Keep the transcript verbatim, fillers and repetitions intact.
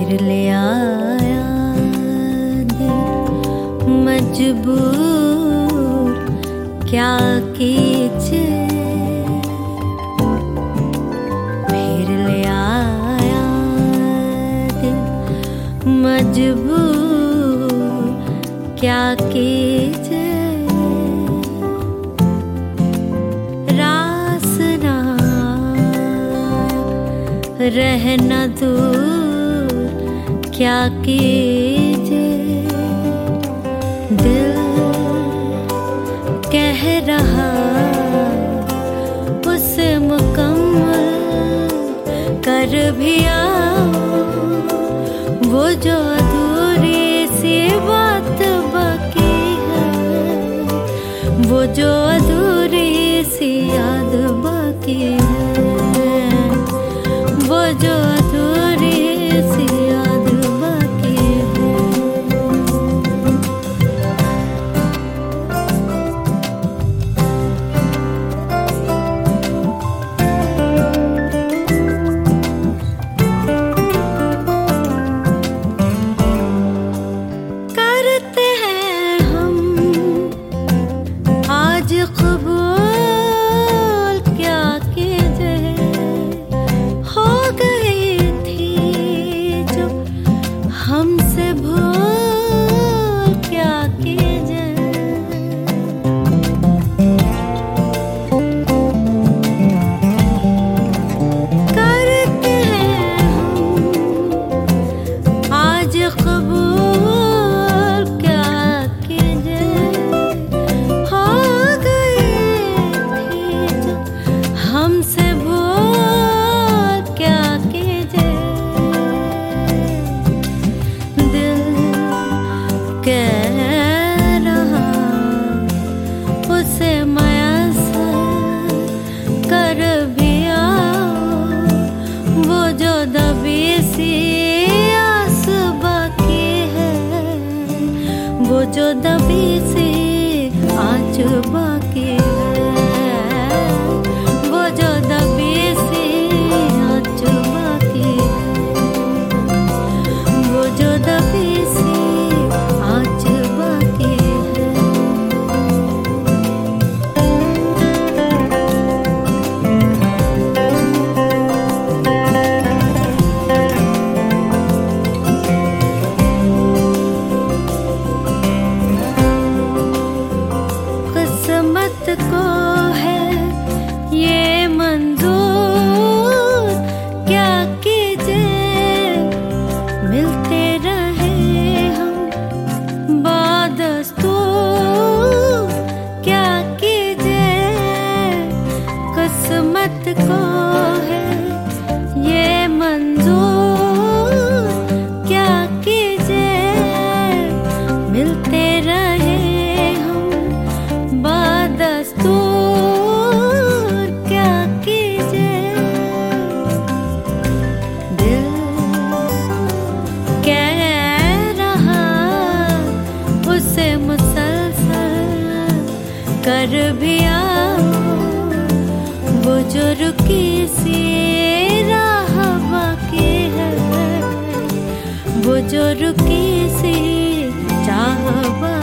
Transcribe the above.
फिर ले आया दिल मजबूर क्या कीजिए। फिर ले आया दिल मजबूर क्या कीजिए। रहना दूर क्या कीजिए। दिल कह रहा उसे मुकम्मल कर भी आओ। वो जो अधूरी सी बात बाकी है, वो जो अधूरी सी याद बाकी है, वो जो अधूरी सी याद बाकी है। करते हैं हम आज कबूल क्या कीजिए। हमसे भूल क्या कीजिए। करते हैं हम आज कबूल क्या कीजिए। हो गई थी जो हमसे भूल क्या कीजिए। कह रहा उसे मयसर कर भी आओ। वो जो दबी सी आस बाकी है, वो जो दबी सी आँच बाकी है, वो जो दबी सी आँच बाकी है, वो जो दबी सी को है ये मंजूर क्या कीजिए। मिलते रहे हम बादस्तूर क्या कीजिए। किस्मत को है ये मंजूर क्या कीजिए। मिलते रहे दस्तूर क्या कीजिए। दिल कह रहा उसे मुसलसल कर भी आओ। वो जो रुकी सी राह बाकी है, वो जो रुकी सी चाह